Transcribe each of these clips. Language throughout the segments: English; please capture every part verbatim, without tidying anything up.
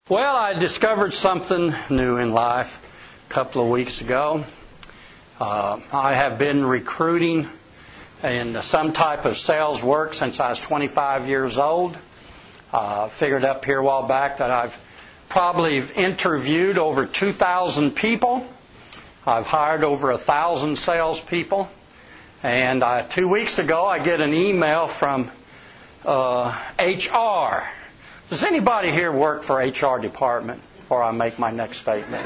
Well, I discovered something new in life a couple of weeks ago. Uh, I have been recruiting in some type of sales work since I was twenty-five years old. Uh, figured up here a while back that I've probably interviewed over two thousand people. I've hired over one thousand salespeople. And uh, two weeks ago, I get an email from uh, H R. Does anybody here work for H R department before I make my next statement?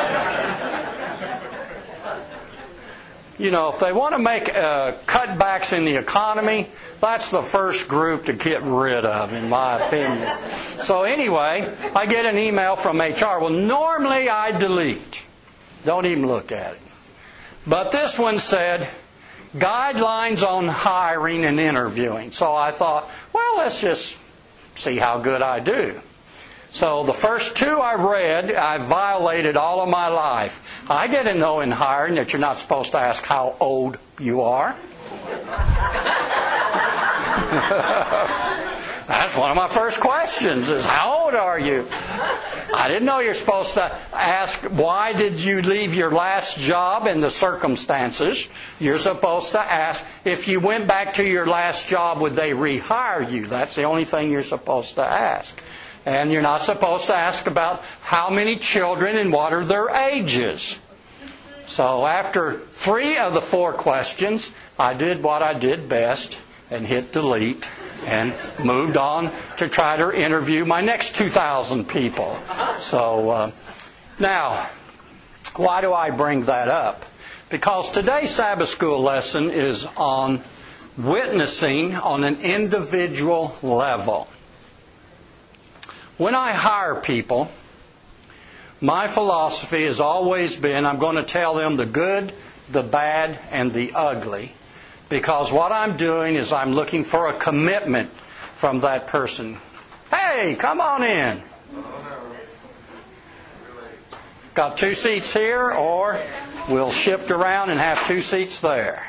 You know, if they want to make uh, cutbacks in the economy, that's the first group to get rid of, in my opinion. So anyway, I get an email from H R. Well, normally I delete. Don't even look at it. But this one said, guidelines on hiring and interviewing. So I thought, well, let's just see how good I do. So the first two I read, I violated all of my life. I didn't know in hiring that you're not supposed to ask how old you are. That's one of my first questions is, how old are you? I didn't know you're supposed to ask, why did you leave your last job and the circumstances? You're supposed to ask, if you went back to your last job, would they rehire you? That's the only thing you're supposed to ask. And you're not supposed to ask about how many children and what are their ages. So after three of the four questions, I did what I did best and hit delete and moved on to try to interview my next two thousand people. So uh, now, why do I bring that up? Because today's Sabbath school lesson is on witnessing on an individual level. When I hire people, my philosophy has always been I'm going to tell them the good, the bad, and the ugly. Because what I'm doing is I'm looking for a commitment from that person. Hey, come on in. Got two seats here, or we'll shift around and have two seats there.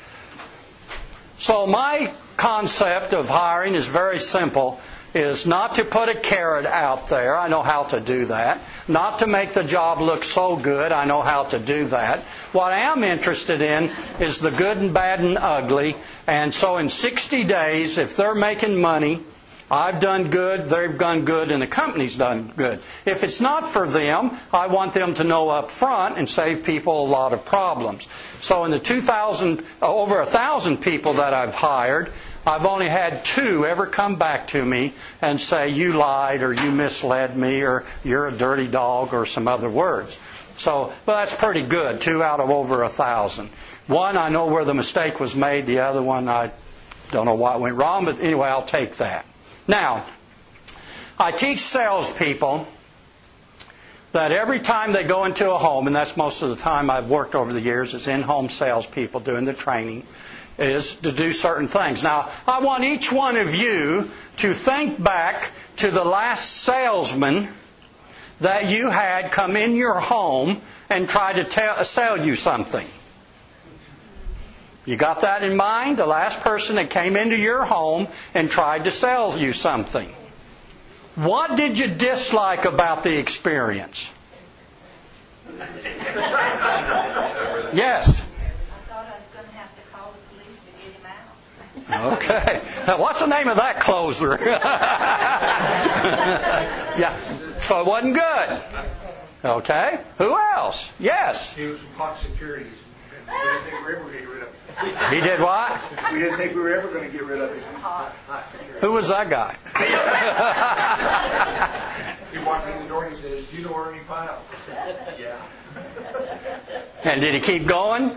So my concept of hiring is very simple. Is not to put a carrot out there. I know how to do that. Not to make the job look so good. I know how to do that. What I am interested in is the good and bad and ugly. And so in sixty days, if they're making money, I've done good, they've done good, and the company's done good. If it's not for them, I want them to know up front and save people a lot of problems. So in the two thousand, over one thousand people that I've hired, I've only had two ever come back to me and say, you lied, or you misled me, or you're a dirty dog, or some other words. So, well, that's pretty good, two out of over a thousand. One, I know where the mistake was made. The other one, I don't know what went wrong, but anyway, I'll take that. Now, I teach salespeople that every time they go into a home, and that's most of the time I've worked over the years, is in-home salespeople doing the training, is to do certain things. Now, I want each one of you to think back to the last salesman that you had come in your home and try to tell, sell you something. You got that in mind? The last person that came into your home and tried to sell you something. What did you dislike about the experience? Yes. Okay. Now, what's the name of that closer? Yeah. So it wasn't good. Okay. Who else? Yes. He was from hot securities. We didn't think we were ever going to get rid of him. He did what? We didn't think we were ever going to get rid of him. Hot, hot securities. Who was that guy? He walked in the door and he says, "Do you know Ernie Pyle?" I said, "Yeah." And did he keep going?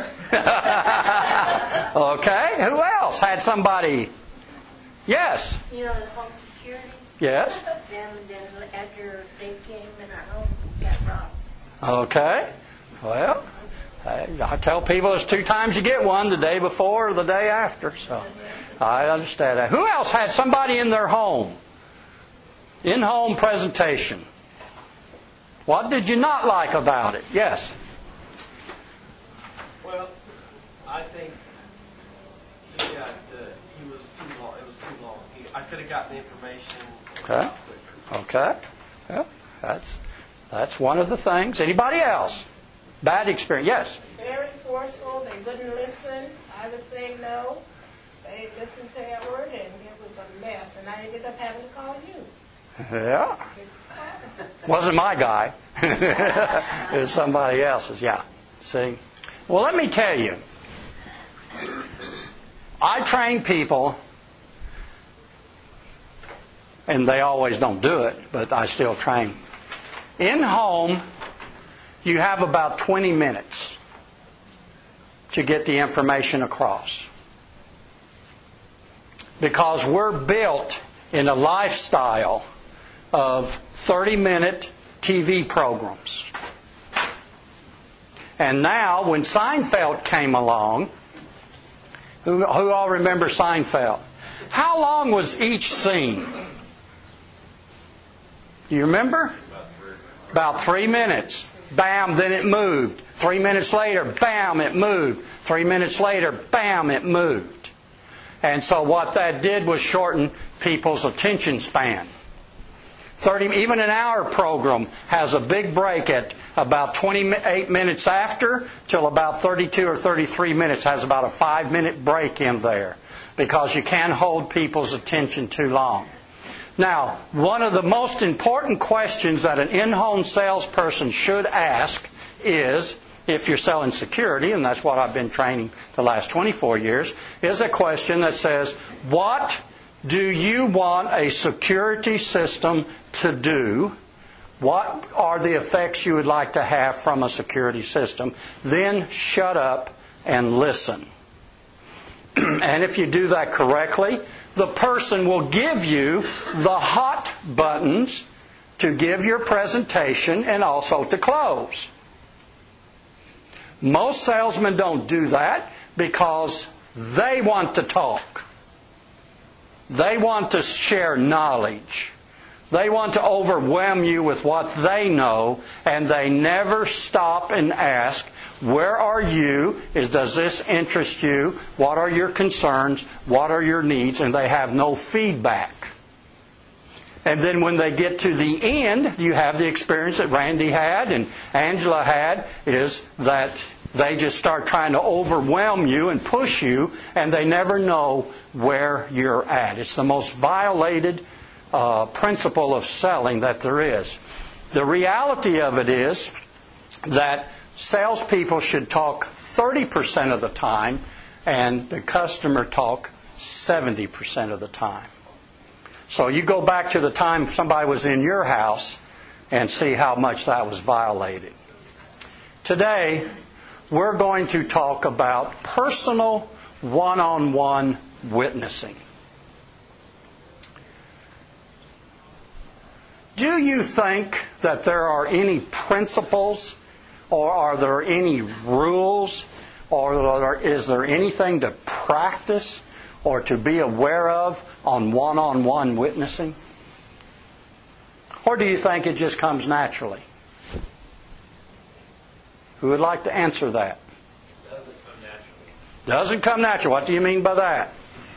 Okay. Who else had somebody? Yes. You know, the home securities? Yes. Then, then after they came in our home, got robbed. Okay. Well, I, I tell people it's two times you get one, the day before or the day after. So I understand that. Who else had somebody in their home? In-home presentation. What did you not like about it? Yes. Well, I think he got, uh, he was too long. It was too long. He, I could have gotten the information Okay. quicker. Okay. Yeah. That's that's one of the things. Anybody else? Bad experience? Yes. Very forceful. They wouldn't listen. I would say no. They listened to Edward, and it was a mess. And I ended up having to call you. Yeah. Wasn't my guy. It was somebody else's. Yeah. See? Well, let me tell you. I train people, and they always don't do it, but I still train. In home, you have about twenty minutes to get the information across. Because we're built in a lifestyle of thirty-minute T V programs. And now, when Seinfeld came along, who, who all remember Seinfeld? How long was each scene? Do you remember? About three minutes. Bam, then it moved. Three minutes later, bam, it moved. Three minutes later, bam, it moved. And so what that did was shorten people's attention span. thirty, even an hour program has a big break at about twenty-eight minutes after till about thirty-two or thirty-three minutes, has about a five minute break in there because you can't hold people's attention too long. Now, one of the most important questions that an in-home salesperson should ask is, if you're selling security, and that's what I've been training the last twenty-four years, is a question that says, what do you want a security system to do? What are the effects you would like to have from a security system? Then shut up and listen. And if you do that correctly, the person will give you the hot buttons to give your presentation and also to close. Most salesmen don't do that because they want to talk. They want to share knowledge. They want to overwhelm you with what they know, and they never stop and ask, where are you? Is, does this interest you? What are your concerns? What are your needs? And they have no feedback. And then when they get to the end, you have the experience that Randy had and Angela had, is that they just start trying to overwhelm you and push you, and they never know where you're at. It's the most violated uh, principle of selling that there is. The reality of it is that salespeople should talk thirty percent of the time, and the customer talk seventy percent of the time. So you go back to the time somebody was in your house and see how much that was violated. Today, we're going to talk about personal one-on-one witnessing. Do you think that there are any principles, or are there any rules, or is there anything to practice or to be aware of on one-on-one witnessing? Or do you think it just comes naturally? Who would like to answer that? Doesn't come naturally. Doesn't come natural. What do you mean by that?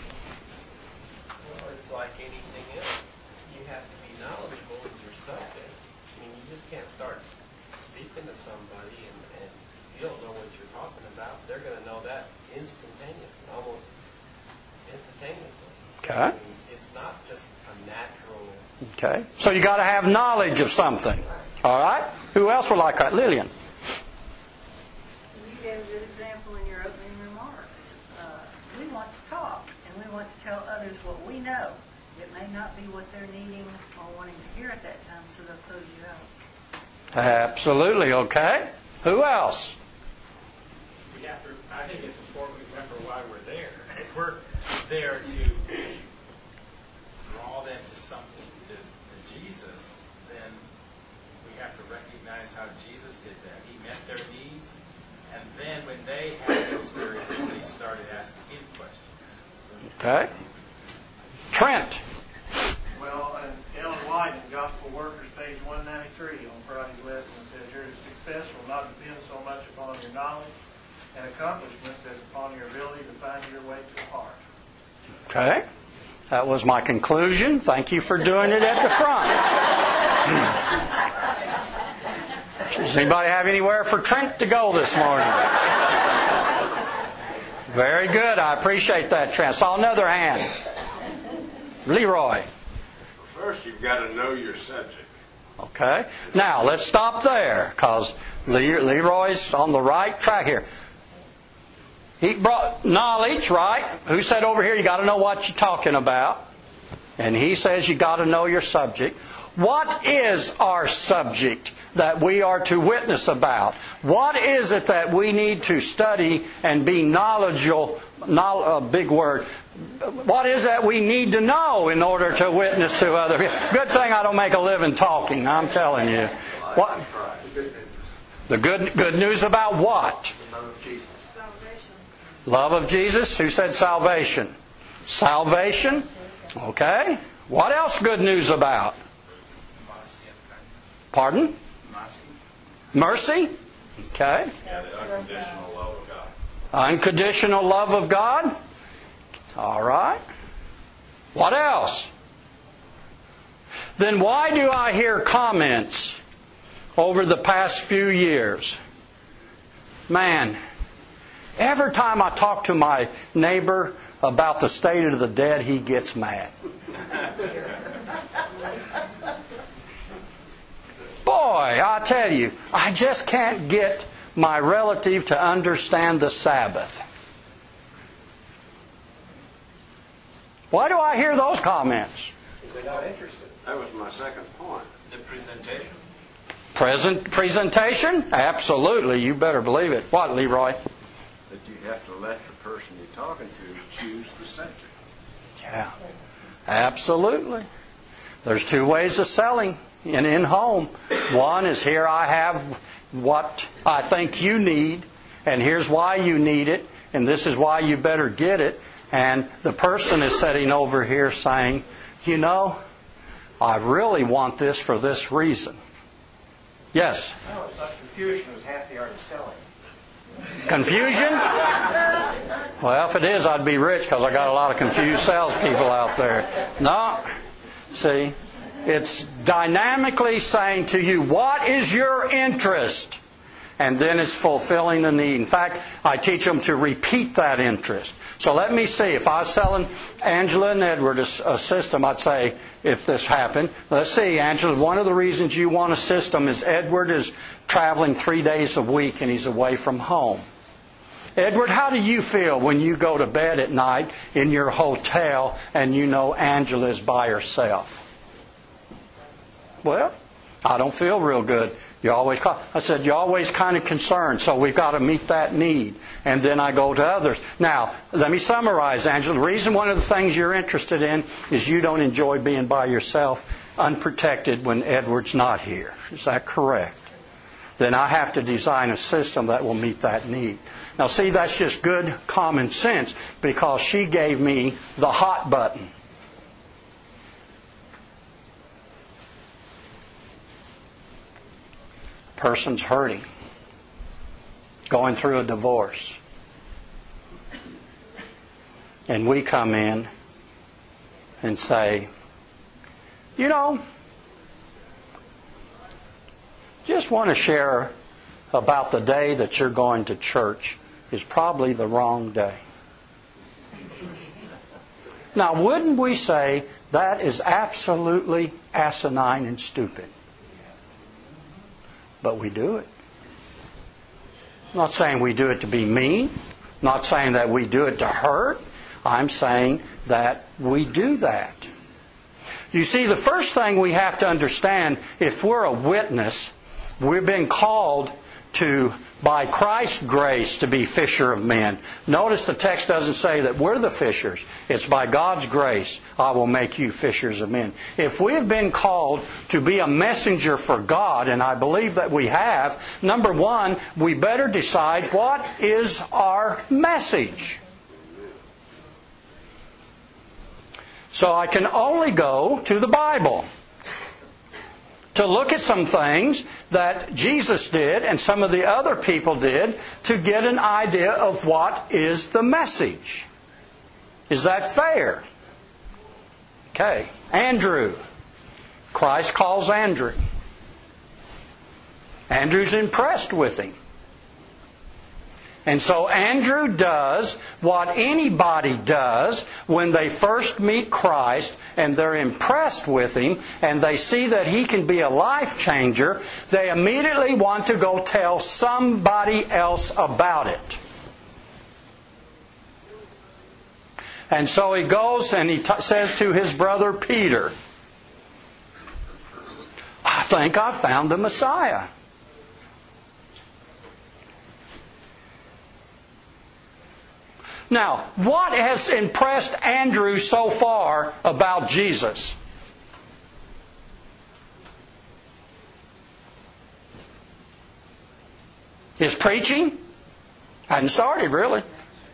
Well, it's like anything else. You have to be knowledgeable of your subject. I mean, you just can't start speaking to somebody and, and you don't know what you're talking about. They're going to know that instantaneously, almost instantaneously. Okay. I mean, it's not just a natural. Okay. So you got to have knowledge of something. All right. Who else would like that? Lillian. You gave a good example in your opening remarks. Uh, we want to talk, and we want to tell others what we know. It may not be what they're needing or wanting to hear at that time, so they'll close you out. Absolutely. Okay. Who else? We have to, I think it's important we remember why we're there. If we're there to draw them to something, to, to Jesus, then we have to recognize how Jesus did that. He met their needs, and then when they had an experience, they started asking him questions. Okay. Trent. Well, and Ellen White in Gospel Workers, page one ninety-three on Friday's lesson, says your success will not depend so much upon your knowledge and accomplishments as upon your ability to find your way to the heart. Okay. That was my conclusion. Thank you for doing it at the front. Does anybody have anywhere for Trent to go this morning? Very good. I appreciate that, Trent. Saw another hand. Leroy. First, you've got to know your subject. Okay. Now, let's stop there, because Leroy's on the right track here. He brought knowledge, right? Who said over here you got to know what you're talking about? And he says you got to know your subject. What is our subject that we are to witness about? What is it that we need to study and be knowledgeable? A big word. What is that we need to know in order to witness to other people? Good thing I don't make a living talking, I'm telling you. What? The good good news about what? Love of Jesus. Love of Jesus. Who said salvation? Salvation. Okay. What else good news about? Pardon? Mercy. Okay. Yeah, the unconditional love of God. Unconditional love of God. All right. What else? Then why do I hear comments over the past few years? Man, every time I talk to my neighbor about the state of the dead, he gets mad. Boy, I tell you, I just can't get my relative to understand the Sabbath. Why do I hear those comments? Because they're not interested. That was my second point. The presentation. Present presentation? Absolutely. You better believe it. What, Leroy? That you have to let the person you're talking to choose the subject. Yeah. Absolutely. There's two ways of selling in in-home. One is, here I have what I think you need, and here's why you need it, and this is why you better get it. And the person is sitting over here saying, you know, I really want this for this reason. Yes? No, it's not confusion. It was half the art of selling. Confusion? Well, if it is, I'd be rich, because I got a lot of confused salespeople out there. No. See, it's dynamically saying to you, what is your interest? And then it's fulfilling the need. In fact, I teach them to repeat that interest. So let me see. If I was selling Angela and Edward a, a system, I'd say, if this happened, let's see, Angela, one of the reasons you want a system is Edward is traveling three days a week and he's away from home. Edward, how do you feel when you go to bed at night in your hotel and you know Angela is by herself? Well, I don't feel real good. You always call. I said, you're always kind of concerned, so we've got to meet that need. And then I go to others. Now, let me summarize, Angela. The reason one of the things you're interested in is you don't enjoy being by yourself, unprotected, when Edward's not here. Is that correct? Then I have to design a system that will meet that need. Now, see, that's just good common sense, because she gave me the hot button. Person's hurting, going through a divorce, and we come in and say, you know, just want to share about the day that you're going to church is probably the wrong day. Now, wouldn't we say that is absolutely asinine and stupid? But we do it. I'm not saying we do it to be mean. I'm not saying that we do it to hurt. I'm saying that we do that. You see, the first thing we have to understand, if we're a witness, we've been called to, by Christ's grace, to be fisher of men. Notice the text doesn't say that we're the fishers. It's by God's grace, I will make you fishers of men. If we have been called to be a messenger for God, and I believe that we have, number one, we better decide what is our message. So I can only go to the Bible to look at some things that Jesus did and some of the other people did to get an idea of what is the message. Is that fair? Okay. Andrew. Christ calls Andrew. Andrew's impressed with him. And so Andrew does what anybody does when they first meet Christ and they're impressed with him and they see that he can be a life changer. They immediately want to go tell somebody else about it. And so he goes and he t- says to his brother Peter, I think I found the Messiah. Now, what has impressed Andrew so far about Jesus? His preaching? Hadn't started, really.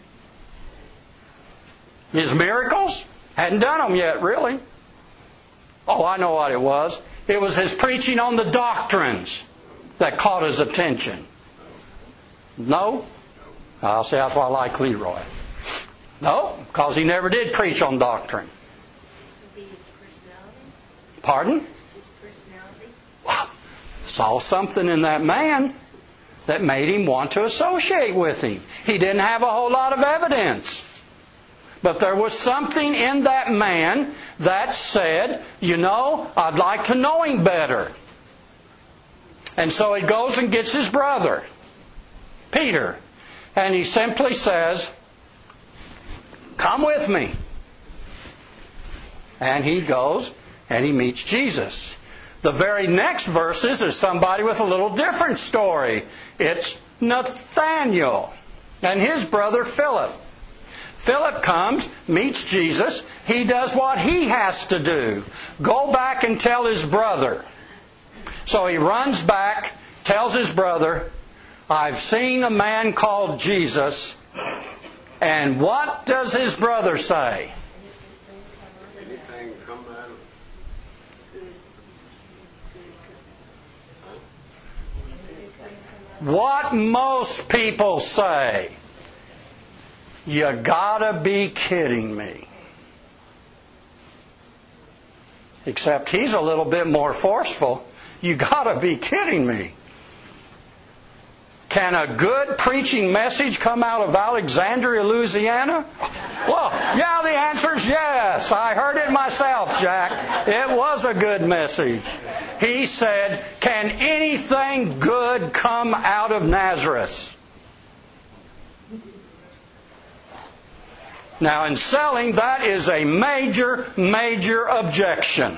His miracles? Hadn't done them yet, really. Oh, I know what it was. It was his preaching on the doctrines that caught his attention. No? I'll say that's why I like Leroy. No, because he never did preach on doctrine. Maybe his personality? Pardon? His personality? Wow. Saw something in that man that made him want to associate with him. He didn't have a whole lot of evidence. But there was something in that man that said, you know, I'd like to know him better. And so he goes and gets his brother, Peter, and he simply says, come with me. And he goes and he meets Jesus. The very next verses is somebody with a little different story. It's Nathanael and his brother Philip. Philip comes, meets Jesus. He does what he has to do. Go back and tell his brother. So he runs back, tells his brother, I've seen a man called Jesus. And what does his brother say? Anything come out of What most people say. You gotta be kidding me. Except he's a little bit more forceful. You gotta be kidding me. Can a good preaching message come out of Alexandria, Louisiana? Well, yeah, the answer is yes. I heard it myself, Jack. It was a good message. He said, can anything good come out of Nazareth? Now, in selling, that is a major, major objection.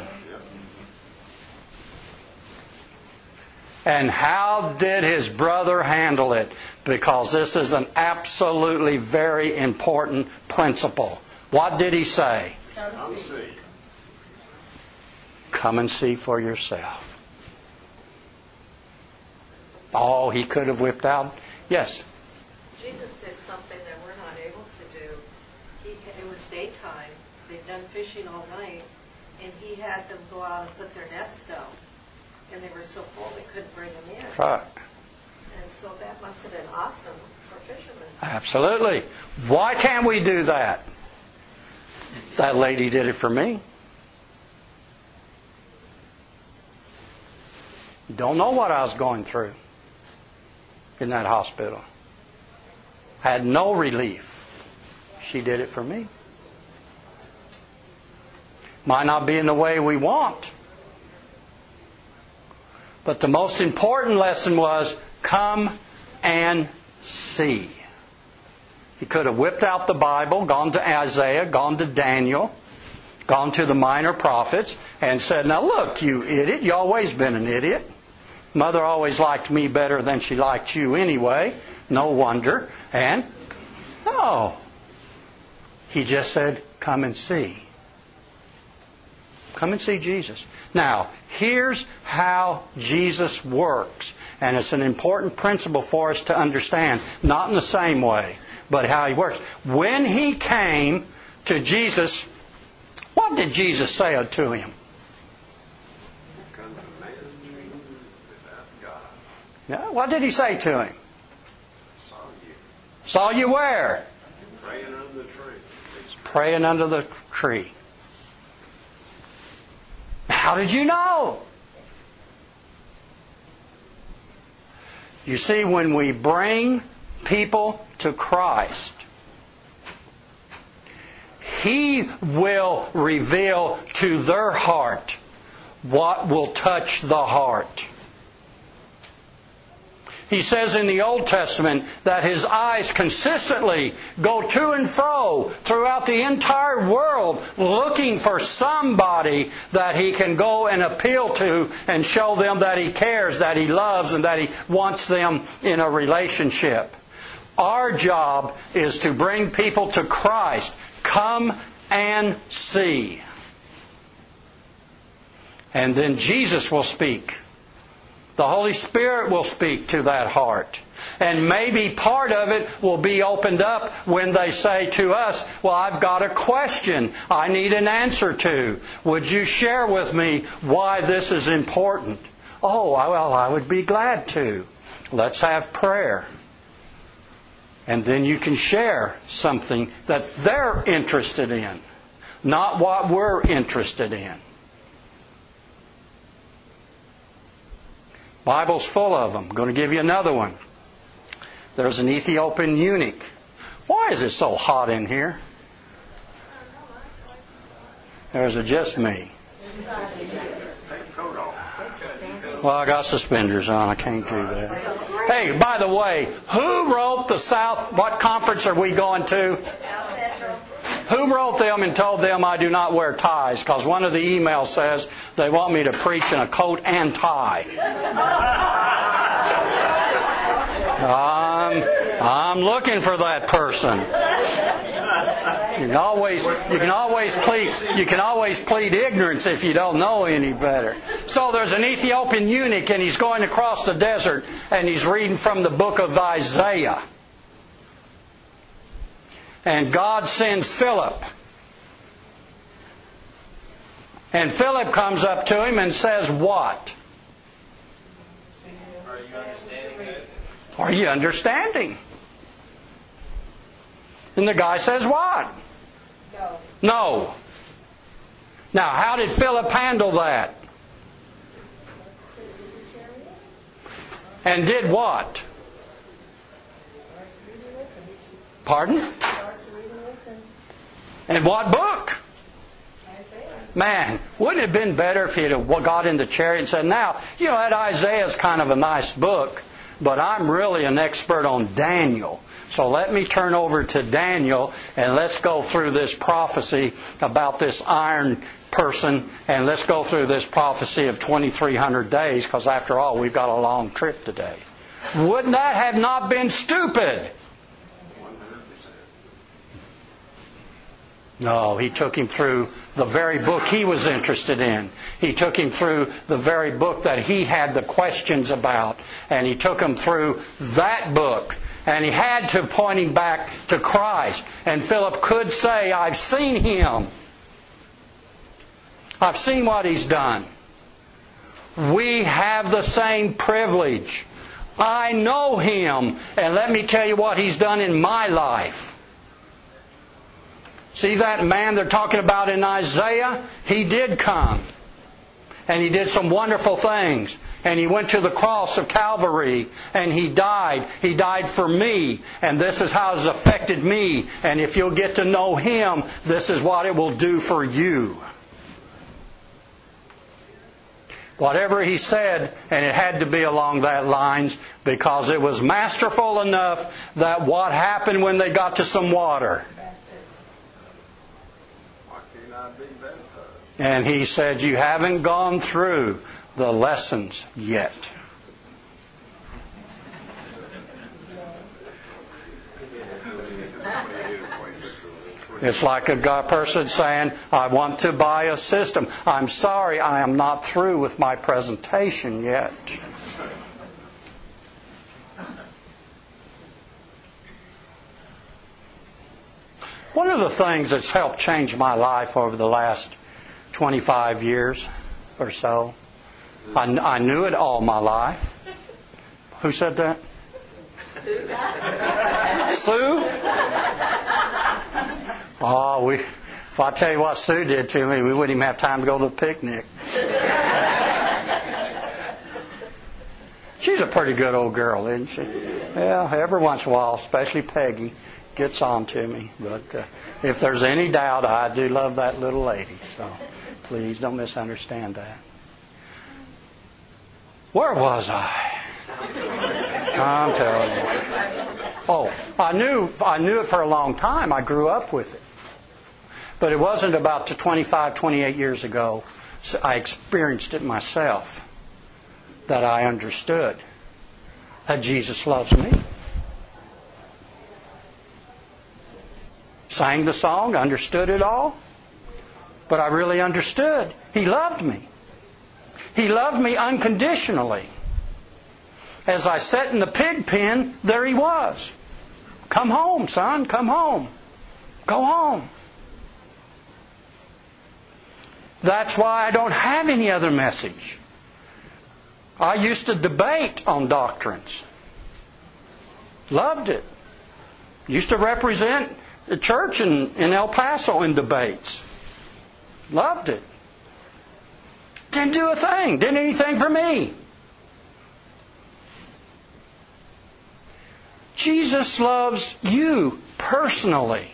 And how did his brother handle it? Because this is an absolutely very important principle. What did he say? Come see. Come and see for yourself. Oh, he could have whipped out. Yes. Jesus did something that we're not able to do. He, it was daytime. They'd done fishing all night, and he had them go out and put their nets down. And they were so full they couldn't bring them in. Right. And so that must have been awesome for fishermen. Absolutely. Why can't we do that? That lady did it for me. Don't know what I was going through in that hospital. Had no relief. She did it for me. Might not be in the way we want. But the most important lesson was, come and see. He could have whipped out the Bible, gone to Isaiah, gone to Daniel, gone to the minor prophets, and said, now look, you idiot, you always been an idiot. Mother always liked me better than she liked you anyway. No wonder. And, no. He just said, come and see. Come and see Jesus. Now, here's how Jesus works. And it's an important principle for us to understand. Not in the same way, but how He works. When He came to Jesus, what did Jesus say to him? Come to man without God. Yeah, what did He say to him? Saw you. Saw you where? Praying under the tree. Praying under the tree. How did you know? You see, when we bring people to Christ, He will reveal to their heart what will touch the heart. He says in the Old Testament that His eyes consistently go to and fro throughout the entire world looking for somebody that He can go and appeal to and show them that He cares, that He loves, and that He wants them in a relationship. Our job is to bring people to Christ. Come and see. And then Jesus will speak. The Holy Spirit will speak to that heart. And maybe part of it will be opened up when they say to us, well, I've got a question I need an answer to. Would you share with me why this is important? Oh, well, I would be glad to. Let's have prayer. And then you can share something that they're interested in, not what we're interested in. Bible's full of them. I'm going to give you another one. There's an Ethiopian eunuch. Why is it so hot in here? Or is it just me? Well, I got suspenders on. I can't do that. Hey, by the way, who wrote the South? What conference are we going to? Who wrote them and told them I do not wear ties? Because one of the emails says they want me to preach in a coat and tie. I'm, I'm looking for that person. You can always you can always plead you can always plead ignorance if you don't know any better. So there's an Ethiopian eunuch and he's going across the desert and he's reading from the book of Isaiah. And God sends Philip. And Philip comes up to him and says, what? Are you understanding it? Are you understanding? And the guy says, what? No. No. Now, how did Philip handle that? And did what? Pardon? And what book? Man, wouldn't it have been better if he had got in the chariot and said, now, you know, that Isaiah is kind of a nice book, but I'm really an expert on Daniel. So let me turn over to Daniel and let's go through this prophecy about this iron person and let's go through this prophecy of twenty-three hundred days, because after all, we've got a long trip today. Wouldn't that have not been stupid? No, he took him through the very book he was interested in. He took him through the very book that he had the questions about. And he took him through that book. And he had to point him back to Christ. And Philip could say, I've seen Him. I've seen what He's done. We have the same privilege. I know Him. And let me tell you what He's done in my life. See that man they're talking about in Isaiah? He did come. And He did some wonderful things. And He went to the cross of Calvary. And He died. He died for me. And this is how it's affected me. And if you'll get to know Him, this is what it will do for you. Whatever He said, and it had to be along that lines, because it was masterful enough that what happened when they got to some water? And He said, you haven't gone through the lessons yet. It's like a person saying, I want to buy a system. I'm sorry, I am not through with my presentation yet. One of the things that's helped change my life over the last twenty-five years or so, I, I knew it all my life. Who said that? Sue. Sue? Oh, we, if I tell you what Sue did to me, we wouldn't even have time to go to the picnic. She's a pretty good old girl, isn't she? Yeah, every once in a while, especially Peggy, gets on to me. But uh, if there's any doubt, I do love that little lady. So please don't misunderstand that. Where was I? I'm telling you. Oh, I knew I knew it for a long time. I grew up with it. But it wasn't about twenty-five, twenty-eight years ago. So I experienced it myself. That I understood that Jesus loves me. Sang the song, understood it all. But I really understood. He loved me. He loved me unconditionally. As I sat in the pig pen, there He was. Come home, son, come home. Go home. That's why I don't have any other message. I used to debate on doctrines. Loved it. Used to represent the church in, in El Paso in debates. Loved it. Didn't do a thing. Didn't do anything for me. Jesus loves you personally.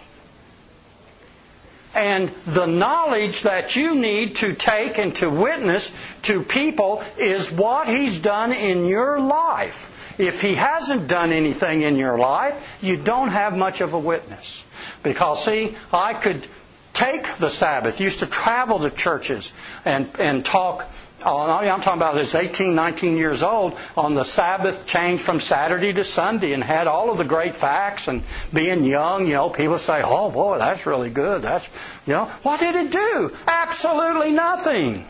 And the knowledge that you need to take and to witness to people is what He's done in your life. If He hasn't done anything in your life, you don't have much of a witness. Because, see, I could take the Sabbath, used to travel to churches and, and talk. Oh, I'm talking about this eighteen, nineteen years old, on the Sabbath changed from Saturday to Sunday and had all of the great facts. And being young, you know, people say, oh boy, that's really good. That's, you know, what did it do? Absolutely nothing.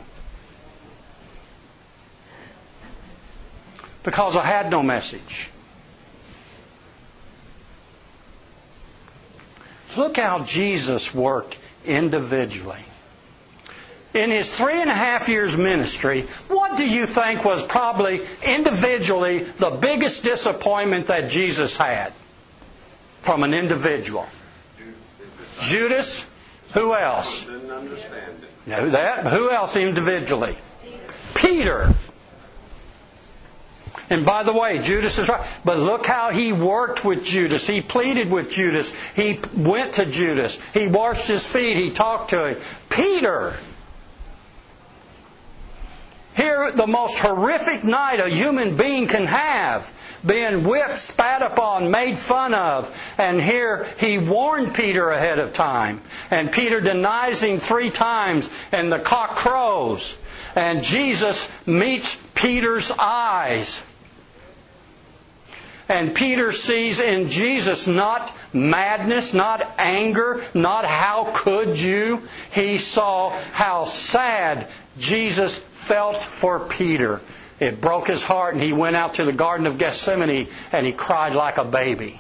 Because I had no message. Look how Jesus worked individually. In His three and a half years ministry, what do you think was probably individually the biggest disappointment that Jesus had from an individual? Judas. Who else? Didn't understand it. No, that. Who else individually? Peter. And by the way, Judas is right. But look how he worked with Judas. He pleaded with Judas. He went to Judas. He washed his feet. He talked to him. Peter. Here, the most horrific night a human being can have, being whipped, spat upon, made fun of. And here, He warned Peter ahead of time. And Peter denies Him three times, and the cock crows. And Jesus meets Peter's eyes. And Peter sees in Jesus not madness, not anger, not how could you. He saw how sad Jesus felt for Peter. It broke his heart, and he went out to the Garden of Gethsemane and he cried like a baby.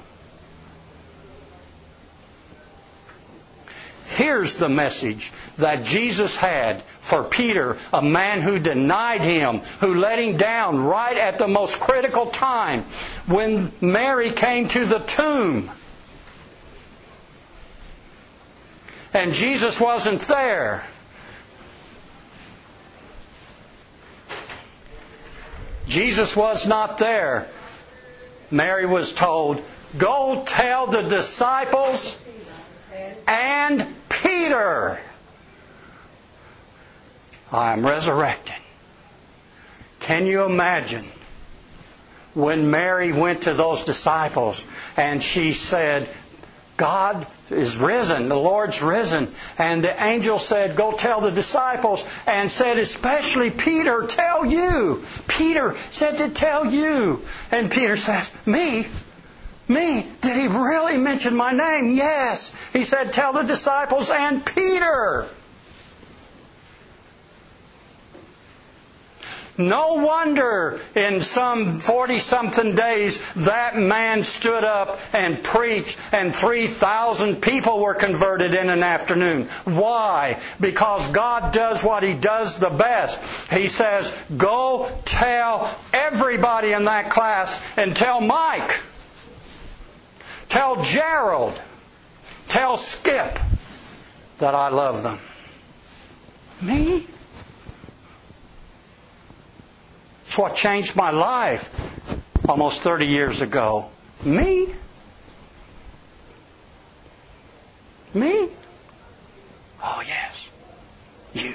Here's the message that Jesus had for Peter, a man who denied Him, who let Him down right at the most critical time when Mary came to the tomb. And Jesus wasn't there. Jesus was not there. Mary was told, go tell the disciples and Peter, I am resurrected. Can you imagine when Mary went to those disciples and she said, God is risen, the Lord's risen. And the angel said, go tell the disciples, and said, especially Peter, tell you. Peter said to tell you. And Peter says, me? Me? Did He really mention my name? Yes. He said, tell the disciples and Peter. No wonder in some forty-something days that man stood up and preached and three thousand people were converted in an afternoon. Why? Because God does what He does the best. He says, go tell everybody in that class and tell Mike. Tell Gerald. Tell Skip that I love them. Me? It's what changed my life almost thirty years ago. Me? Me? Oh, yes. You.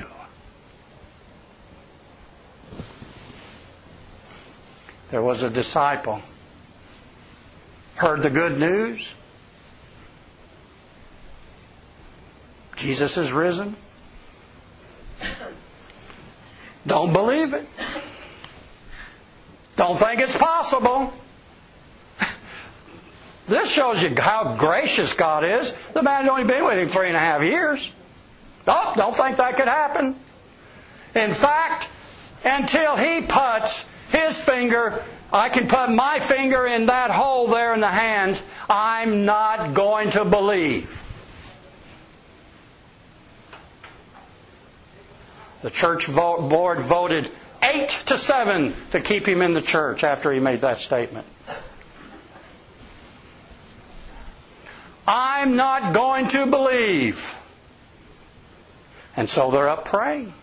There was a disciple. Heard the good news. Jesus is risen. Don't believe it. Don't think it's possible. This shows you how gracious God is. The man had only been with him three and a half years. Oh, don't think that could happen. In fact, until he puts his finger, I can put my finger in that hole there in the hand, I'm not going to believe. The church vote, board voted eight to seven to keep him in the church after he made that statement. I'm not going to believe. And so they're up praying.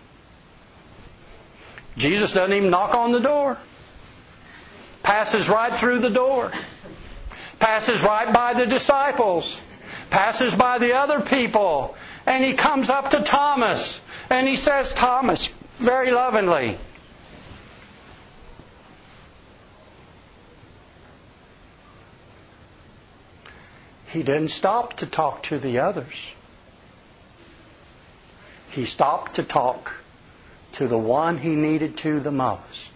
Jesus doesn't even knock on the door. Passes right through the door. Passes right by the disciples. Passes by the other people. And he comes up to Thomas. And he says, Thomas, very lovingly, he didn't stop to talk to the others. He stopped to talk to the one he needed to the most.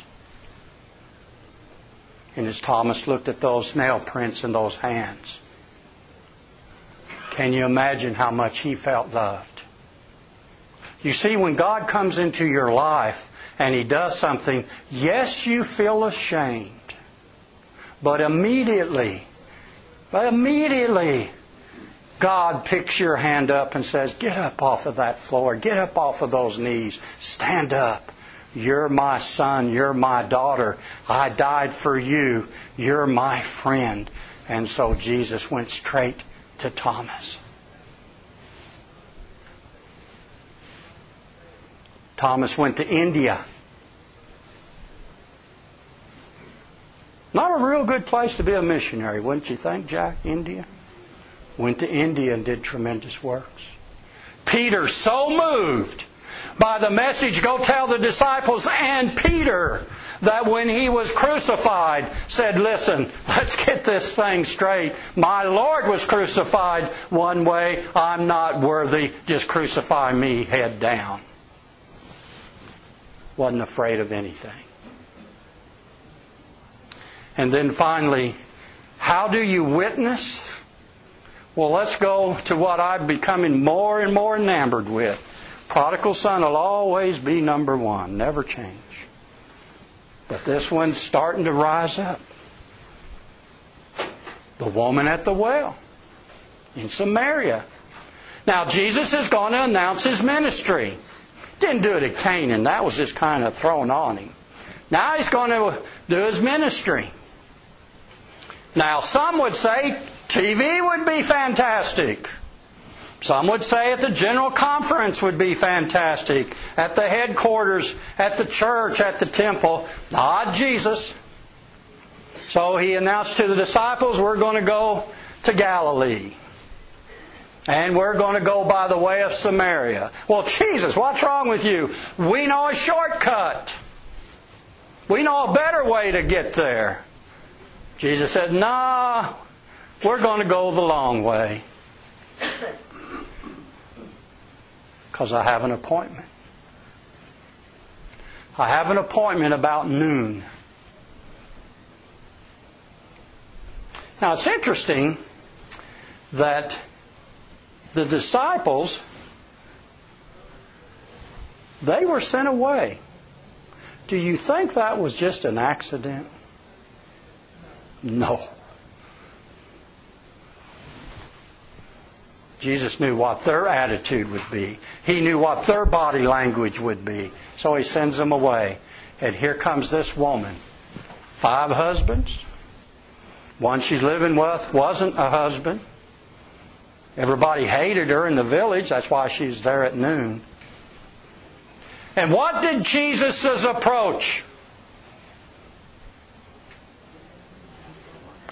And as Thomas looked at those nail prints in those hands, can you imagine how much he felt loved? You see, when God comes into your life and He does something, yes, you feel ashamed. But immediately, but immediately, God picks your hand up and says, get up off of that floor. Get up off of those knees. Stand up. You're my son. You're my daughter. I died for you. You're my friend. And so Jesus went straight to Thomas. Thomas went to India. Not a real good place to be a missionary, wouldn't you think, Jack? India? Went to India and did tremendous works. Peter, so moved by the message, go tell the disciples and Peter, that when he was crucified, said, listen, let's get this thing straight. My Lord was crucified one way. I'm not worthy. Just crucify me head down. Wasn't afraid of anything. And then finally, how do you witness? Well, let's go to what I'm becoming more and more enamored with. Prodigal son will always be number one, never change. But this one's starting to rise up. The woman at the well in Samaria. Now, Jesus is going to announce His ministry. Didn't do it at Canaan. That was just kind of thrown on Him. Now He's going to do His ministry. Now, some would say T V would be fantastic. Some would say at the general conference would be fantastic. At the headquarters, at the church, at the temple. Not Jesus. So He announced to the disciples, we're going to go to Galilee. And we're going to go by the way of Samaria. Well, Jesus, what's wrong with you? We know a shortcut. We know a better way to get there. Jesus said, nah, we're going to go the long way. Because I have an appointment. I have an appointment about noon. Now, it's interesting that the disciples, they were sent away. Do you think that was just an accident? No. Jesus knew what their attitude would be. He knew what their body language would be. So He sends them away. And here comes this woman. Five husbands. One she's living with wasn't a husband. Everybody hated her in the village. That's why she's there at noon. And what did Jesus' approach?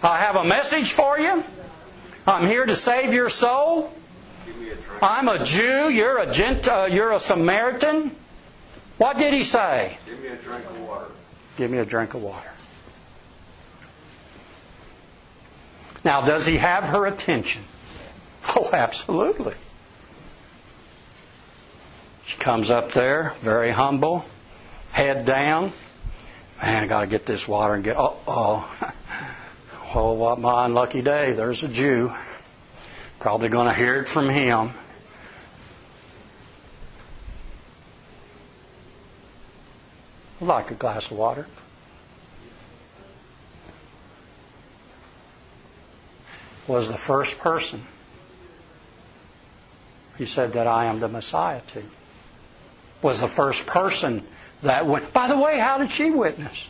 I have a message for you. I'm here to save your soul. I'm a Jew. You're a Gent. Uh, you're a Samaritan. What did he say? Give me a drink of water. Give me a drink of water. Now, does he have her attention? Oh, absolutely. She comes up there, very humble, head down. Man, I got to get this water and get. Oh, oh, oh! What my unlucky day! There's a Jew. Probably going to hear it from him. I'd like a glass of water. Was the first person he said that I am the Messiah to. Was the first person that went. By the way, how did she witness?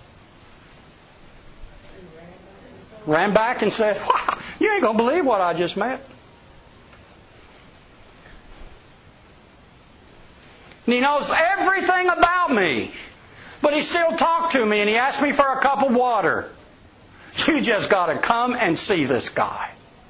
Ran back and said, wow, you ain't going to believe what I just met. And he knows everything about me. But he still talked to me and he asked me for a cup of water. You just got to come and see this guy.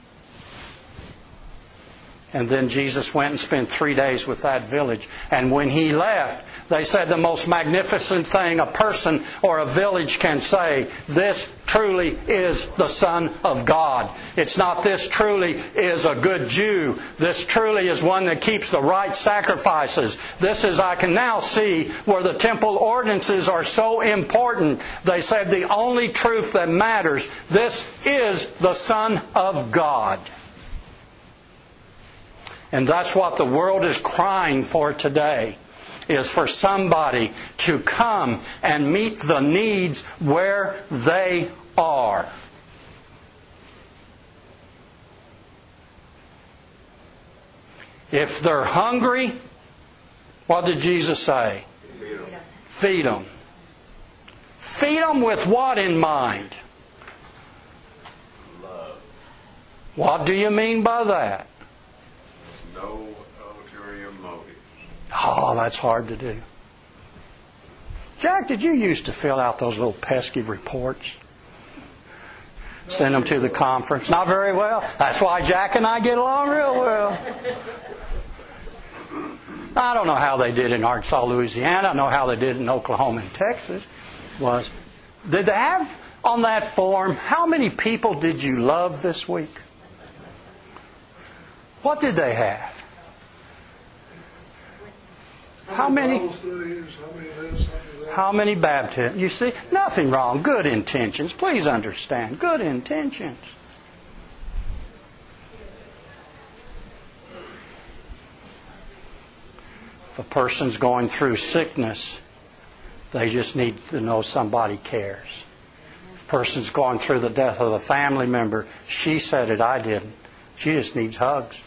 And then Jesus went and spent three days with that village. And when he left, they said the most magnificent thing a person or a village can say, this truly is the Son of God. It's not this truly is a good Jew. This truly is one that keeps the right sacrifices. This is, I can now see where the temple ordinances are so important. They said the only truth that matters, this is the Son of God. And that's what the world is crying for today, is for somebody to come and meet the needs where they are. If they're hungry, what did Jesus say? Feed them. Feed them. Feed them with what in mind? Love. What do you mean by that? No ulterior motive. Oh, that's hard to do. Jack, did you used to fill out those little pesky reports? Send them to the conference? Not very well. That's why Jack and I get along real well. I don't know how they did in Arkansas, Louisiana. I know how they did in Oklahoma and Texas. Was did they have on that form, how many people did you love this week? What did they have? How many? Bible studies, how many this, how many that? How many baptisms? You see, nothing wrong. Good intentions. Please understand. Good intentions. If a person's going through sickness, they just need to know somebody cares. If a person's going through the death of a family member, she said it, I didn't. She just needs hugs.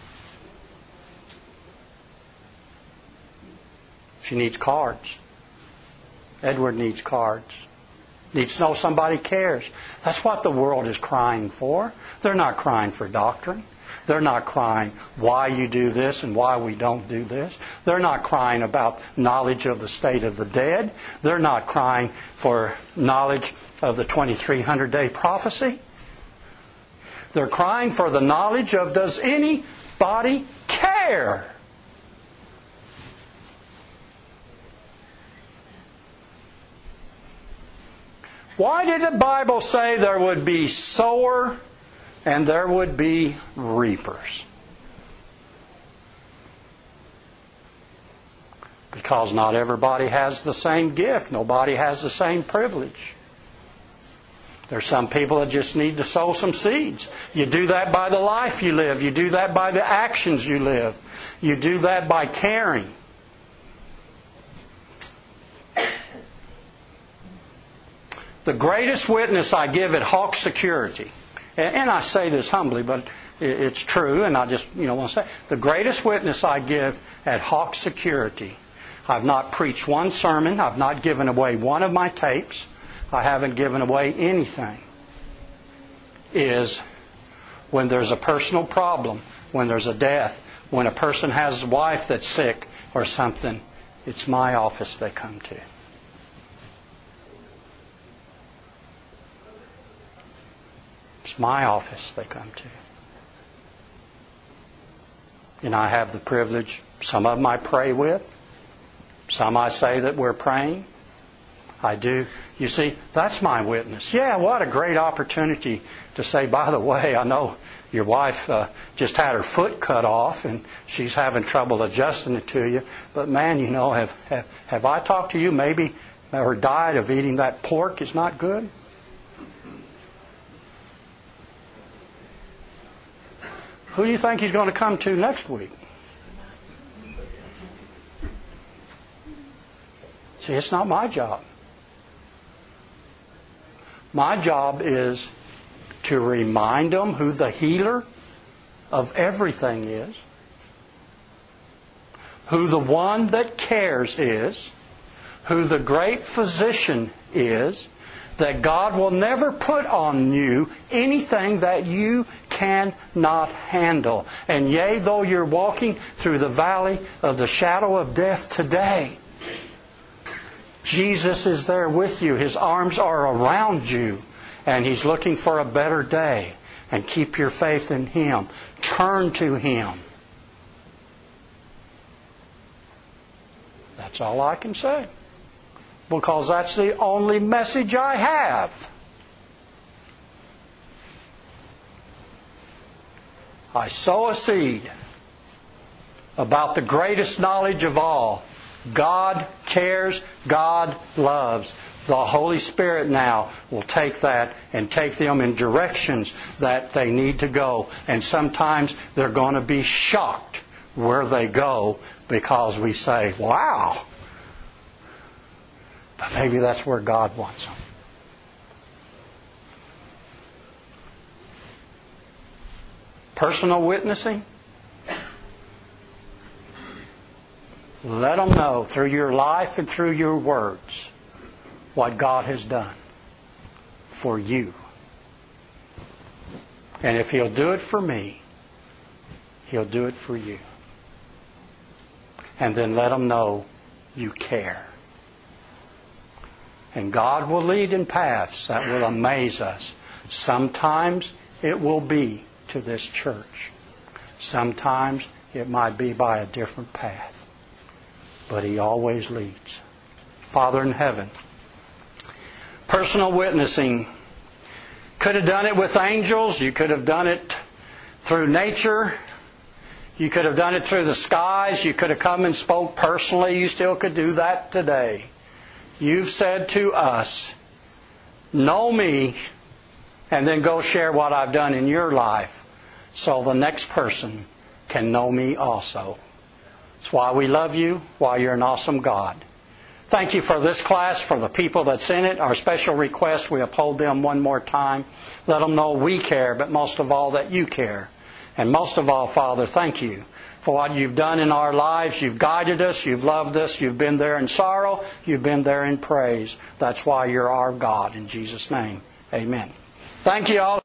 She needs cards. Edward needs cards. Needs to know somebody cares. That's what the world is crying for. They're not crying for doctrine. They're not crying why you do this and why we don't do this. They're not crying about knowledge of the state of the dead. They're not crying for knowledge of the twenty-three hundred day prophecy. They're crying for the knowledge of, does anybody care? Why did the Bible say there would be sower and there would be reapers? Because not everybody has the same gift. Nobody has the same privilege. There's some people that just need to sow some seeds. You do that by the life you live. You do that by the actions you live. You do that by caring. The greatest witness I give at Hawk Security, and I say this humbly, but it's true, and I just you know want to say, the greatest witness I give at Hawk Security, I've not preached one sermon, I've not given away one of my tapes, I haven't given away anything, is when there's a personal problem, when there's a death, when a person has a wife that's sick or something, it's my office they come to. It's It's my office they come to. And I have the privilege, some of them I pray with, some I say that we're praying. I do. You see, that's my witness. Yeah, what a great opportunity to say, by the way, I know your wife uh, just had her foot cut off and she's having trouble adjusting it to you. But man, you know, have, have, have I talked to you? Maybe her diet of eating that pork is not good? Who do you think he's going to come to next week? See, it's not my job. My job is to remind them who the healer of everything is, who the one that cares is, who the great physician is, that God will never put on you anything that you cannot handle. And yea, though you're walking through the valley of the shadow of death today, Jesus is there with you. His arms are around you. And He's looking for a better day. And keep your faith in Him. Turn to Him. That's all I can say. Because that's the only message I have. I sow a seed about the greatest knowledge of all. God cares, God loves. The Holy Spirit now will take that and take them in directions that they need to go. And sometimes they're going to be shocked where they go because we say, wow. But maybe that's where God wants them. Personal witnessing. Let them know through your life and through your words what God has done for you. And if He'll do it for me, He'll do it for you. And then let them know you care. And God will lead in paths that will amaze us. Sometimes it will be to this church. Sometimes it might be by a different path. But He always leads. Father in heaven, personal witnessing. Could have done it with angels. You could have done it through nature. You could have done it through the skies. You could have come and spoke personally. You still could do that today. You've said to us, know me, and then go share what I've done in your life so the next person can know me also. That's why we love you, why you're an awesome God. Thank you for this class, for the people that's in it. Our special request, we uphold them one more time. Let them know we care, but most of all that you care. And most of all, Father, thank you for what you've done in our lives. You've guided us, you've loved us, you've been there in sorrow, you've been there in praise. That's why you're our God. In Jesus' name, amen. Thank you all.